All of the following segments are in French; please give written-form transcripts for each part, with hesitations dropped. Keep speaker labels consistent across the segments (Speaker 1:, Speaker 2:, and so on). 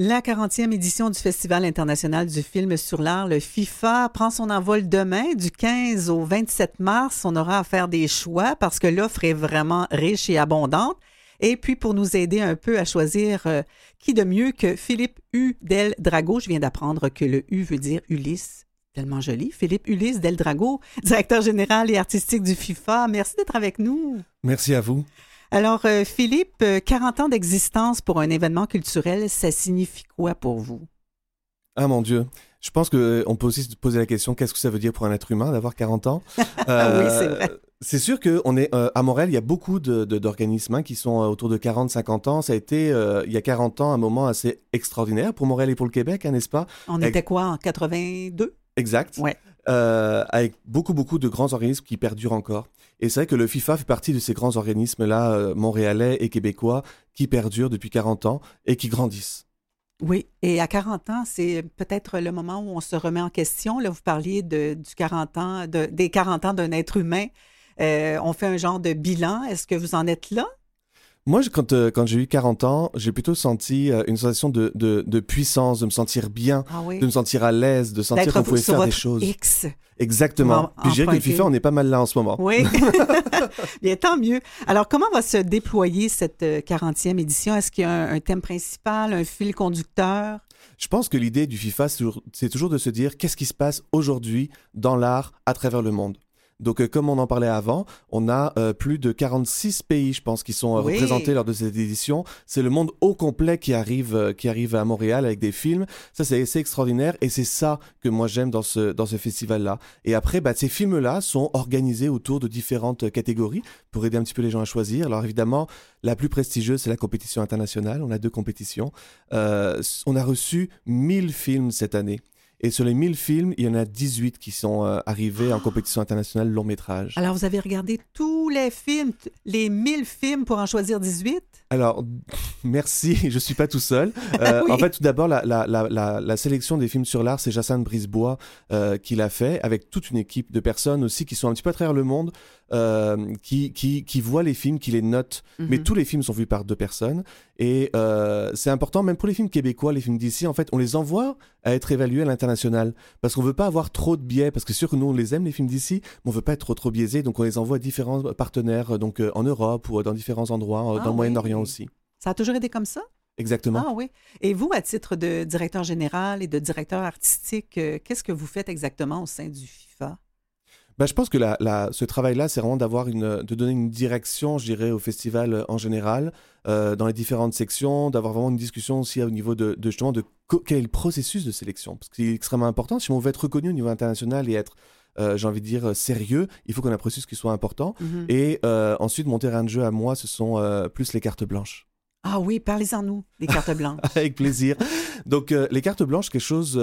Speaker 1: La 40e édition du Festival international du film sur l'art, le FIFA, prend son envol demain, du 15 au 27 mars. On aura à faire des choix parce que l'offre est vraiment riche et abondante. Et puis, pour nous aider un peu à choisir qui de mieux que Philippe U. Del Drago, je viens d'apprendre que le U veut dire Ulysse. Tellement joli. Philippe Ulysse Del Drago, directeur général et artistique du FIFA. Merci d'être avec nous.
Speaker 2: Merci à vous.
Speaker 1: Alors, Philippe, 40 ans d'existence pour un événement culturel, ça signifie quoi pour vous?
Speaker 2: Ah mon Dieu, je pense qu'on peut aussi se poser la question, qu'est-ce que ça veut dire pour un être humain d'avoir 40 ans?
Speaker 1: Oui, c'est vrai.
Speaker 2: C'est sûr qu'on est à Montréal, il y a beaucoup d'organismes qui sont autour de 40-50 ans. Ça a été, il y a 40 ans, un moment assez extraordinaire pour Montréal et pour le Québec, hein, n'est-ce pas?
Speaker 1: On était quoi, en 82?
Speaker 2: Exact.
Speaker 1: Ouais.
Speaker 2: Avec beaucoup de grands organismes qui perdurent encore. Et c'est vrai que le FIFA fait partie de ces grands organismes-là, montréalais et québécois, qui perdurent depuis 40 ans et qui grandissent.
Speaker 1: Oui, et à 40 ans, c'est peut-être le moment où on se remet en question. Là, vous parliez des 40 ans d'un être humain. On fait un genre de bilan. Est-ce que vous en êtes là?
Speaker 2: Moi, quand j'ai eu 40 ans, j'ai plutôt senti une sensation de puissance, de me sentir bien, de me sentir à l'aise, de sentir qu'on pouvait faire des choses.
Speaker 1: X.
Speaker 2: Exactement. Puis je dirais que le FIFA, on est pas mal là en ce moment.
Speaker 1: Oui. Bien, tant mieux. Alors, comment va se déployer cette 40e édition? Est-ce qu'il y a un thème principal, un fil conducteur?
Speaker 2: Je pense que l'idée du FIFA, c'est toujours de se dire qu'est-ce qui se passe aujourd'hui dans l'art à travers le monde. Donc, comme on en parlait avant, on a plus de 46 pays, je pense, qui sont représentés lors de cette édition. C'est le monde au complet qui arrive à Montréal avec des films. Ça, c'est assez extraordinaire et c'est ça que moi j'aime dans ce festival-là. Et après, ces films-là sont organisés autour de différentes catégories pour aider un petit peu les gens à choisir. Alors évidemment, la plus prestigieuse, c'est la compétition internationale. On a 2 compétitions. On a reçu 1000 films cette année. Et sur les 1000 films, il y en a 18 qui sont arrivés en compétition internationale long métrage.
Speaker 1: Alors, vous avez regardé tous les films, les 1000 films pour en choisir 18?
Speaker 2: Alors, merci, je ne suis pas tout seul.
Speaker 1: Oui.
Speaker 2: En fait, tout d'abord, la sélection des films sur l'art, c'est Jacinthe Brisebois qui l'a fait, avec toute une équipe de personnes aussi qui sont un petit peu à travers le monde, qui voient les films, qui les notent. Mm-hmm. Mais tous les films sont vus par 2 personnes. Et c'est important, même pour les films québécois, les films d'ici, en fait, on les envoie à être évalués à l'international. Parce qu'on ne veut pas avoir trop de biais, parce que c'est sûr que nous, on les aime, les films d'ici, mais on ne veut pas être trop biaisés. Donc, on les envoie à différents partenaires, donc en Europe ou dans différents endroits, dans le Moyen-Orient aussi.
Speaker 1: Ça a toujours été comme ça?
Speaker 2: Exactement.
Speaker 1: Ah oui. Et vous, à titre de directeur général et de directeur artistique, qu'est-ce que vous faites exactement au sein du FIFA?
Speaker 2: Je pense que ce travail-là, c'est vraiment de donner une direction, je dirais, au festival en général, dans les différentes sections, d'avoir vraiment une discussion aussi au niveau de quel est le processus de sélection. Parce que c'est extrêmement important. Si on veut être reconnu au niveau international et être, j'ai envie de dire, sérieux, il faut qu'on ait un processus qui soit important. Mm-hmm. Et ensuite, mon terrain de jeu à moi, ce sont plus les cartes blanches.
Speaker 1: Ah oui, parlez-en-nous, des cartes blanches.
Speaker 2: Avec plaisir. Donc, les cartes blanches, quelque chose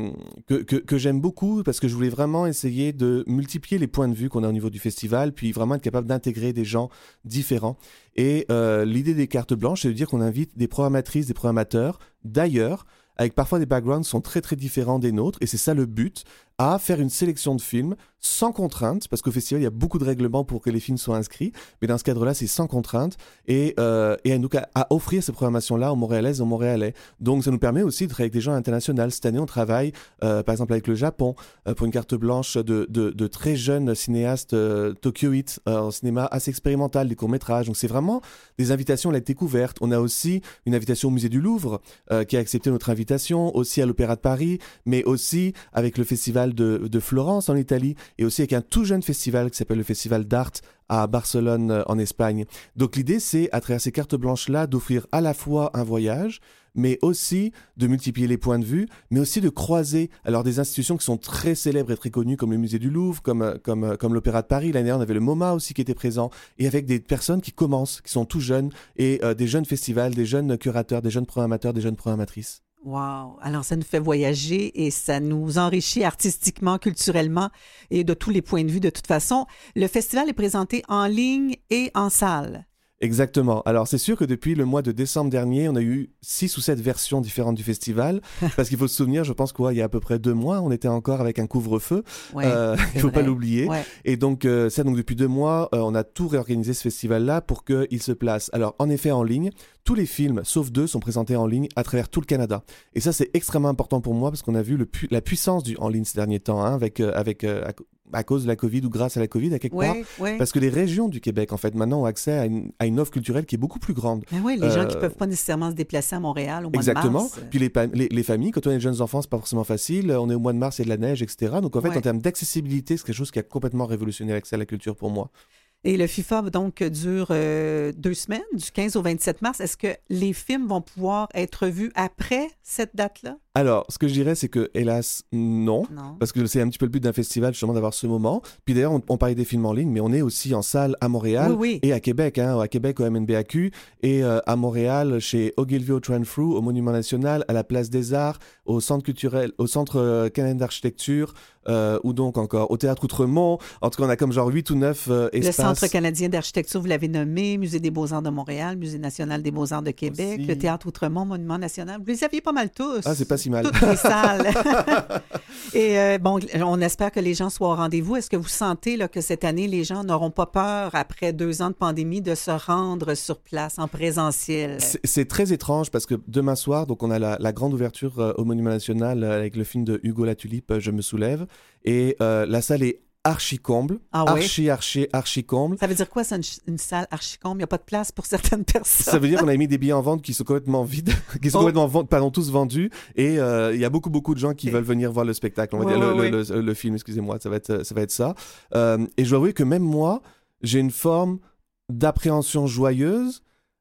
Speaker 2: que j'aime beaucoup parce que je voulais vraiment essayer de multiplier les points de vue qu'on a au niveau du festival, puis vraiment être capable d'intégrer des gens différents. Et l'idée des cartes blanches, c'est de dire qu'on invite des programmatrices, des programmateurs d'ailleurs, avec parfois des backgrounds qui sont très très différents des nôtres, et c'est ça le but, à faire une sélection de films sans contrainte, parce qu'au festival, il y a beaucoup de règlements pour que les films soient inscrits, mais dans ce cadre-là, c'est sans contrainte, et donc à offrir ces programmations-là aux Montréalaises et aux Montréalais. Donc, ça nous permet aussi de travailler avec des gens internationaux. Cette année, on travaille, par exemple, avec le Japon, pour une carte blanche de très jeunes cinéastes tokyoïtes, en cinéma assez expérimental, des courts-métrages. Donc, c'est vraiment des invitations à la découverte. On a aussi une invitation au Musée du Louvre, qui a accepté notre invitation, aussi à l'Opéra de Paris, mais aussi avec le festival de Florence en Italie, et aussi avec un tout jeune festival qui s'appelle le Festival d'Art à Barcelone en Espagne. Donc l'idée, c'est à travers ces cartes blanches-là d'offrir à la fois un voyage, mais aussi de multiplier les points de vue, mais aussi de croiser alors des institutions qui sont très célèbres et très connues comme le Musée du Louvre, comme l'Opéra de Paris. L'année dernière, on avait le MoMA aussi qui était présent, et avec des personnes qui commencent, qui sont tout jeunes, et des jeunes festivals, des jeunes curateurs, des jeunes programmateurs, des jeunes programmatrices.
Speaker 1: Wow! Alors, ça nous fait voyager et ça nous enrichit artistiquement, culturellement et de tous les points de vue de toute façon. Le festival est présenté en ligne et en salle.
Speaker 2: Exactement. Alors, c'est sûr que depuis le mois de décembre dernier, on a eu 6 ou 7 versions différentes du festival. Parce qu'il faut se souvenir, je pense qu'il y a à peu près 2 mois, on était encore avec un couvre-feu. Ouais, il ne faut pas l'oublier. Ouais. Et donc, donc depuis 2 mois, on a tout réorganisé ce festival-là pour qu'il se place. Alors, en effet, en ligne, tous les films, sauf 2, sont présentés en ligne à travers tout le Canada. Et ça, c'est extrêmement important pour moi parce qu'on a vu la puissance du en ligne ces derniers temps, hein, à cause de la COVID ou grâce à la COVID à quelque part.
Speaker 1: Oui.
Speaker 2: Parce que les régions du Québec, en fait, maintenant ont accès à une offre culturelle qui est beaucoup plus grande.
Speaker 1: Ben oui, les gens qui ne peuvent pas nécessairement se déplacer à Montréal au mois de mars.
Speaker 2: Exactement. Puis les familles, quand on est jeunes enfants, c'est pas forcément facile. On est au mois de mars, il y a de la neige, etc. Donc en fait, en termes d'accessibilité, c'est quelque chose qui a complètement révolutionné l'accès à la culture pour moi.
Speaker 1: Et le FIFA, donc, dure 2 semaines, du 15 au 27 mars. Est-ce que les films vont pouvoir être vus après cette date-là?
Speaker 2: Alors, ce que je dirais, c'est que, hélas, non. Parce que c'est un petit peu le but d'un festival, justement, d'avoir ce moment. Puis d'ailleurs, on parlait des films en ligne, mais on est aussi en salle à Montréal et à Québec, hein, à Québec au MNBAQ et à Montréal chez Ogilvy Trenfrew, au Monument National, à la Place des Arts, au Centre culturel, au Centre canadien d'architecture, ou donc encore au Théâtre Outremont. En tout cas, on a comme genre 8 ou 9 espaces.
Speaker 1: Le Centre canadien d'architecture, vous l'avez nommé, Musée des beaux-arts de Montréal, Musée national des beaux-arts de Québec, aussi. Le Théâtre Outremont, Monument National. Vous les aviez pas mal tous.
Speaker 2: Ah, c'est pas si mal.
Speaker 1: Toutes les salles. Et bon, on espère que les gens soient au rendez-vous. Est-ce que vous sentez là, que cette année, les gens n'auront pas peur, après 2 ans de pandémie, de se rendre sur place en présentiel?
Speaker 2: C'est très étrange parce que demain soir, donc on a la grande ouverture au Monument National avec le film de Hugo Latulippe, Je me soulève. Et la salle est archi-comble. Archi comble.
Speaker 1: Ça veut dire quoi, ça, une salle archi-comble? Il n'y a pas de place pour certaines personnes.
Speaker 2: Ça veut dire qu'on a mis des billets en vente qui sont complètement vides, qui sont complètement tous vendus. Et il y a beaucoup de gens qui veulent venir voir le spectacle. On va dire le film, excusez-moi, ça va être ça. Et je dois avouer que même moi, j'ai une forme d'appréhension joyeuse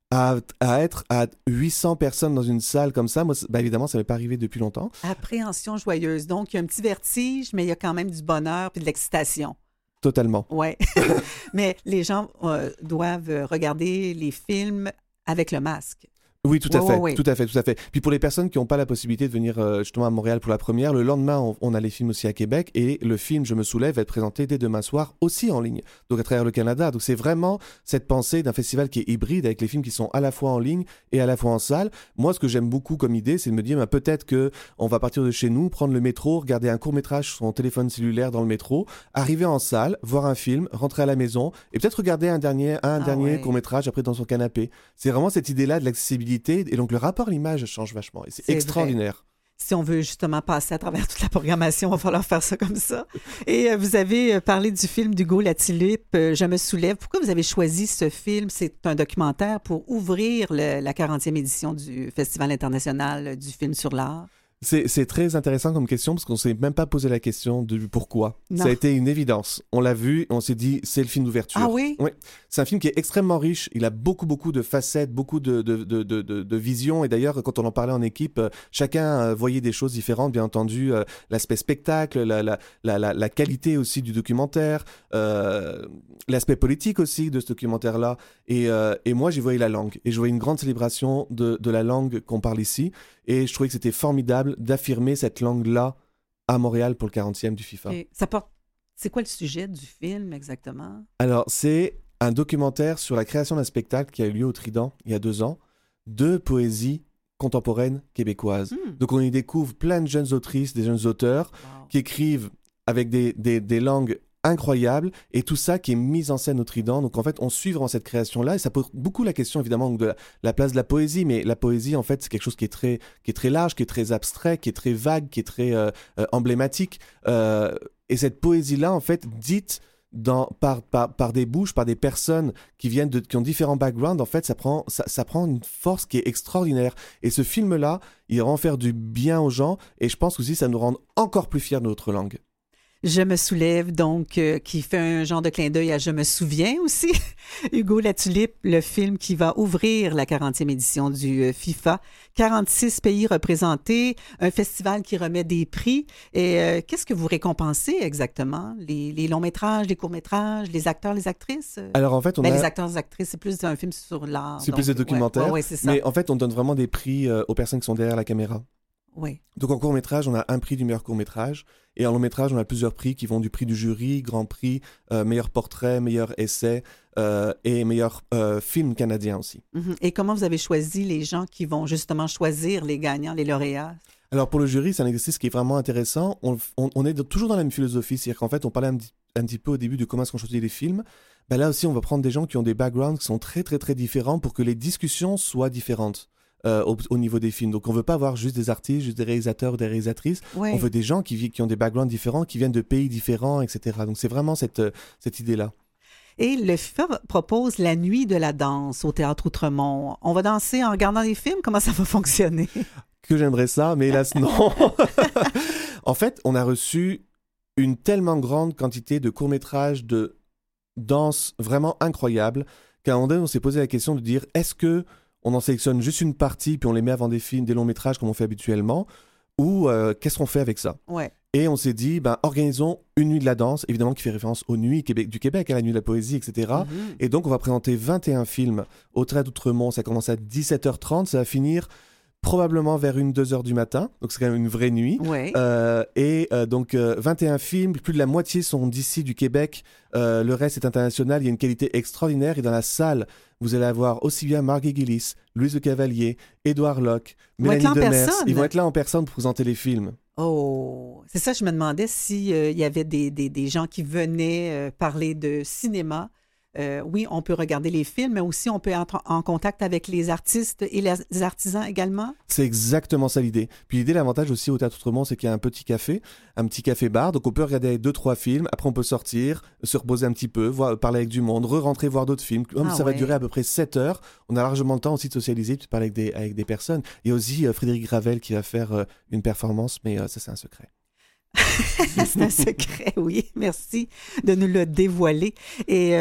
Speaker 2: à être à 800 personnes dans une salle comme ça. Moi, évidemment, ça ne m'est pas arrivé depuis longtemps.
Speaker 1: Appréhension joyeuse. Donc, il y a un petit vertige, mais il y a quand même du bonheur et de l'excitation.
Speaker 2: Totalement.
Speaker 1: Oui. Mais les gens doivent regarder les films avec le masque.
Speaker 2: Oui, tout à fait. Puis pour les personnes qui n'ont pas la possibilité de venir justement à Montréal pour la première, le lendemain, on a les films aussi à Québec et le film Je me soulève va être présenté dès demain soir aussi en ligne, donc à travers le Canada. Donc c'est vraiment cette pensée d'un festival qui est hybride avec les films qui sont à la fois en ligne et à la fois en salle. Moi, ce que j'aime beaucoup comme idée, c'est de me dire peut-être qu'on va partir de chez nous, prendre le métro, regarder un court-métrage sur son téléphone cellulaire dans le métro, arriver en salle, voir un film, rentrer à la maison et peut-être regarder un dernier court-métrage après dans son canapé. C'est vraiment cette idée-là de l'accessibilité. Et donc, le rapport à l'image change vachement. Et c'est extraordinaire.
Speaker 1: Vrai. Si on veut justement passer à travers toute la programmation, il va falloir faire ça comme ça. Et vous avez parlé du film d'Hugo Latulippe, Je me soulève. Pourquoi vous avez choisi ce film? C'est un documentaire pour ouvrir la 40e édition du Festival international du film sur l'art.
Speaker 2: C'est très intéressant comme question parce qu'on ne s'est même pas posé la question du pourquoi.
Speaker 1: Non.
Speaker 2: Ça a été une évidence. On l'a vu et on s'est dit, c'est le film d'ouverture.
Speaker 1: Ah oui?
Speaker 2: Oui. C'est un film qui est extrêmement riche. Il a beaucoup de facettes, beaucoup de visions. Et d'ailleurs, quand on en parlait en équipe, chacun voyait des choses différentes. Bien entendu, l'aspect spectacle, la qualité aussi du documentaire, l'aspect politique aussi de ce documentaire-là. Et moi, j'y voyais la langue. Et je voyais une grande célébration de la langue qu'on parle ici. Et je trouvais que c'était formidable d'affirmer cette langue-là à Montréal pour le 40e du FIFA.
Speaker 1: Et c'est quoi le sujet du film exactement?
Speaker 2: Alors, c'est un documentaire sur la création d'un spectacle qui a eu lieu au Trident il y a 2 ans, de poésie contemporaine québécoise. Donc, on y découvre plein de jeunes autrices, des jeunes auteurs qui écrivent avec des langues incroyable et tout ça qui est mis en scène au Trident. Donc en fait on suit vraiment cette création là et ça pose beaucoup la question évidemment de la place de la poésie, mais la poésie en fait c'est quelque chose qui est très large, qui est très abstrait, qui est très vague, qui est très emblématique et cette poésie là en fait dite par des bouches, par des personnes qui ont différents backgrounds, en fait ça prend une force qui est extraordinaire et ce film là il rend faire du bien aux gens et je pense aussi ça nous rend encore plus fiers de notre langue.
Speaker 1: Je me soulève, donc, qui fait un genre de clin d'œil à Je me souviens aussi. Hugo Latulippe, le film qui va ouvrir la 40e édition du FIFA. 46 pays représentés, un festival qui remet des prix. Et qu'est-ce que vous récompensez exactement? Les longs métrages, les courts métrages, les acteurs, les actrices?
Speaker 2: Alors en fait,
Speaker 1: les acteurs, les actrices, c'est plus un film sur l'art.
Speaker 2: C'est plus des documentaires.
Speaker 1: Ouais, c'est ça.
Speaker 2: Mais en fait, on donne vraiment des prix aux personnes qui sont derrière la caméra.
Speaker 1: Oui.
Speaker 2: Donc en court-métrage, on a un prix du meilleur court-métrage et en long-métrage, on a plusieurs prix qui vont du prix du jury, grand prix, meilleur portrait, meilleur essai et meilleur film canadien aussi.
Speaker 1: Et comment vous avez choisi les gens qui vont justement choisir les gagnants, les lauréats?
Speaker 2: Alors pour le jury, c'est un exercice qui est vraiment intéressant. On est toujours dans la même philosophie, c'est-à-dire qu'en fait, on parlait un petit peu au début de comment est-ce qu'on choisit les films. Ben là aussi, on va prendre des gens qui ont des backgrounds qui sont très, très, très différents pour que les discussions soient différentes. Au niveau des films. Donc, on ne veut pas avoir juste des artistes, juste des réalisateurs, des réalisatrices.
Speaker 1: Oui.
Speaker 2: On veut des gens qui ont des backgrounds différents, qui viennent de pays différents, etc. Donc, c'est vraiment cette idée-là.
Speaker 1: Et le FIFA propose la nuit de la danse au Théâtre Outremont. On va danser en regardant des films? Comment ça va fonctionner?
Speaker 2: Que j'aimerais ça, mais hélas, non. En fait, on a reçu une tellement grande quantité de courts-métrages de danse vraiment incroyables qu'à un moment donné, on s'est posé la question de dire, est-ce que on en sélectionne juste une partie, puis on les met avant des films, des longs métrages comme on fait habituellement, ou qu'est-ce qu'on fait avec ça?
Speaker 1: Ouais.
Speaker 2: Et on s'est dit, organisons une nuit de la danse, évidemment qui fait référence aux nuits du Québec, à la nuit de la poésie, etc.
Speaker 1: Mm-hmm.
Speaker 2: Et donc, on va présenter 21 films au Théâtre d'Outremont. Ça commence à 17h30, ça va finir probablement vers 1-2 heures du matin. Donc, c'est quand même une vraie nuit.
Speaker 1: Ouais.
Speaker 2: Donc, 21 films, plus de la moitié sont d'ici, du Québec. Le reste est international. Il y a une qualité extraordinaire. Et dans la salle, vous allez avoir aussi bien Marguerite Gillis, Louise Le Cavalier, Édouard Locke, Mélanie Demers. Ils vont être là en personne pour présenter les films.
Speaker 1: Oh, c'est ça, je me demandais s'il y avait des gens qui venaient parler de cinéma. Oui, on peut regarder les films, mais aussi on peut être en contact avec les artistes et les artisans également.
Speaker 2: C'est exactement ça l'idée. Puis l'idée, l'avantage aussi au Théâtre Outremont, c'est qu'il y a un petit café-bar. Donc on peut regarder 2-3 films, après on peut sortir, se reposer un petit peu, parler avec du monde, re-rentrer voir d'autres films. Ça va durer à peu près 7 heures. On a largement le temps aussi de socialiser, de parler avec des personnes. Il y a aussi Frédéric Gravel qui va faire une performance, mais ça c'est un secret.
Speaker 1: C'est un secret, oui. Merci de nous le dévoiler. Et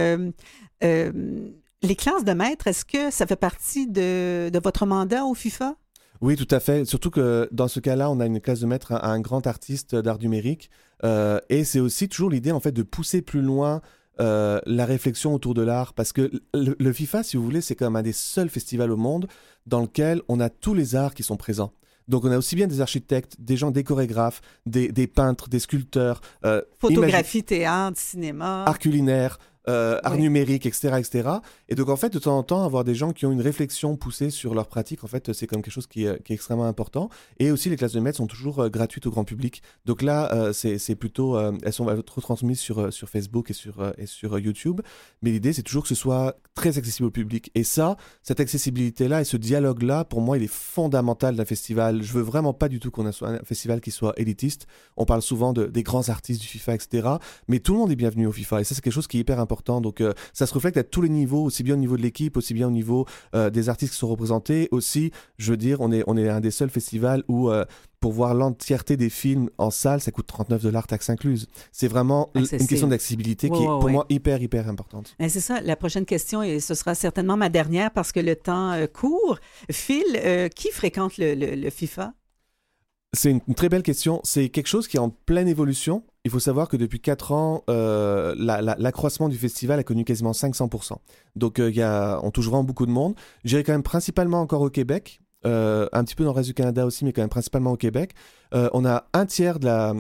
Speaker 1: les classes de maîtres, est-ce que ça fait partie de votre mandat au FIFA?
Speaker 2: Oui, tout à fait. Surtout que dans ce cas-là, on a une classe de maître à un grand artiste d'art numérique. Et c'est aussi toujours l'idée, en fait, de pousser plus loin la réflexion autour de l'art. Parce que le FIFA, si vous voulez, c'est quand même un des seuls festivals au monde dans lequel on a tous les arts qui sont présents. Donc, on a aussi bien des architectes, des chorégraphes, des peintres, des sculpteurs.
Speaker 1: Photographie, théâtre, cinéma.
Speaker 2: Art culinaire, art numérique, etc., etc. Et donc, en fait, de temps en temps, avoir des gens qui ont une réflexion poussée sur leur pratique, en fait, c'est comme quelque chose qui est extrêmement important. Et aussi, les classes de maîtres sont toujours gratuites au grand public. Donc là, c'est plutôt... elles sont retransmises sur Facebook et sur YouTube. Mais l'idée, c'est toujours que ce soit très accessible au public. Et ça, cette accessibilité-là et ce dialogue-là, pour moi, il est fondamental d'un festival. Je veux vraiment pas du tout qu'on ait un festival qui soit élitiste. On parle souvent des grands artistes du FIFA, etc. Mais tout le monde est bienvenu au FIFA. Et ça, c'est quelque chose qui est hyper important. Donc, ça se reflète à tous les niveaux, aussi bien au niveau de l'équipe, aussi bien au niveau des artistes qui sont représentés. Aussi, je veux dire, on est un des seuls festivals où... pour voir l'entièreté des films en salle, ça coûte $39, taxes incluses. C'est vraiment une question d'accessibilité qui est pour moi hyper, hyper importante.
Speaker 1: C'est ça, la prochaine question, et ce sera certainement ma dernière parce que le temps court. Phil, qui fréquente le FIFA?
Speaker 2: C'est une très belle question. C'est quelque chose qui est en pleine évolution. Il faut savoir que depuis 4 ans, l'accroissement du festival a connu quasiment 500%. Donc, on touche vraiment beaucoup de monde. J'irai quand même principalement encore au Québec. Un petit peu dans le reste du Canada aussi, mais quand même principalement au Québec. On a un tiers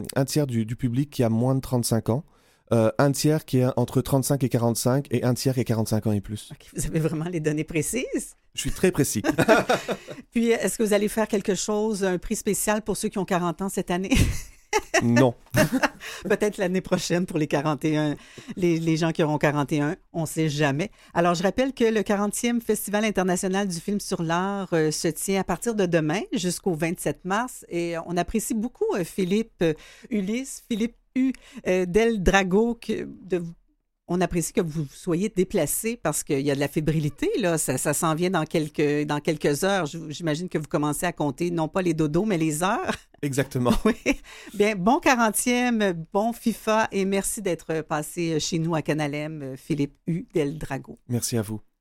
Speaker 2: du public qui a moins de 35 ans, un tiers qui est entre 35 et 45 et un tiers qui a 45 ans et plus.
Speaker 1: Okay, vous avez vraiment les données précises?
Speaker 2: Je suis très précis.
Speaker 1: Puis, est-ce que vous allez faire quelque chose, un prix spécial pour ceux qui ont 40 ans cette année?
Speaker 2: Non.
Speaker 1: Peut-être l'année prochaine pour les 41, les gens qui auront 41, on ne sait jamais. Alors, je rappelle que le 40e Festival international du film sur l'art se tient à partir de demain jusqu'au 27 mars. Et on apprécie beaucoup Philippe U. Del Drago, on apprécie que vous soyez déplacé parce qu'il y a de la fébrilité, là. Ça s'en vient dans quelques heures. J'imagine que vous commencez à compter non pas les dodos, mais les heures.
Speaker 2: Exactement.
Speaker 1: Oui. Bien, bon 40e, bon FIFA et merci d'être passé chez nous à Canalem, Philippe U. Del Drago.
Speaker 2: Merci à vous.